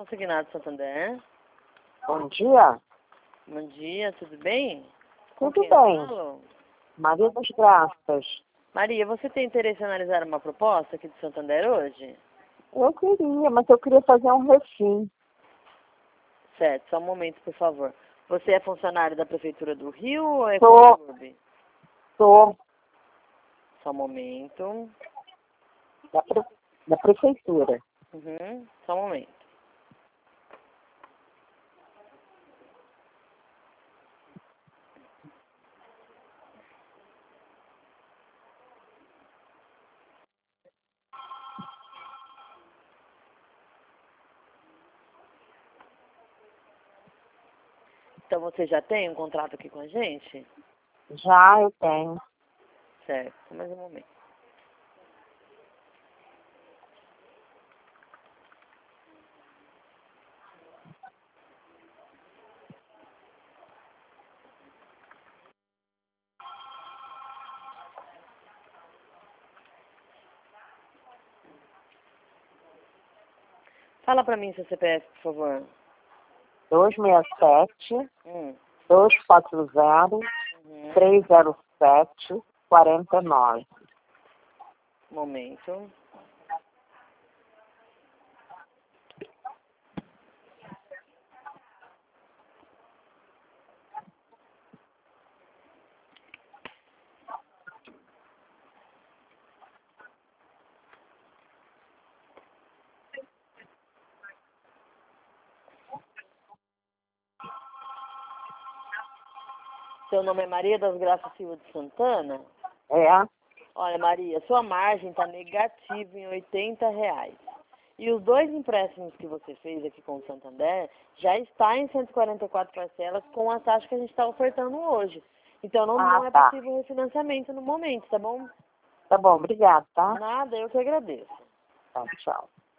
Consignado Santander. Bom dia. Bom dia, tudo bem? Tudo quem bem. eu falo? Maria das Graças. Maria, você tem interesse em analisar uma proposta aqui do Santander hoje? Eu queria, mas eu queria fazer um refim. Certo, só um momento, por favor. Você é funcionário da Prefeitura do Rio ou é Sou. clube? Sou Só um momento. da prefeitura. Só um momento. Então você já tem um contrato aqui com a gente? Já eu tenho. Certo, só mais um momento. Fala pra mim seu CPF, por favor. 267 Hum. 240 307 49. Momento. Seu nome é Maria das Graças Silva de Santana? É. Olha, Maria, sua margem está negativa em R$ 80. E os 2 empréstimos que você fez aqui com o Santander já está em 144 parcelas com a taxa que a gente está ofertando hoje. Então não é Tá. possível refinanciamento no momento, tá bom? Tá bom, obrigado, tá? Nada, eu que agradeço. Tá, tchau.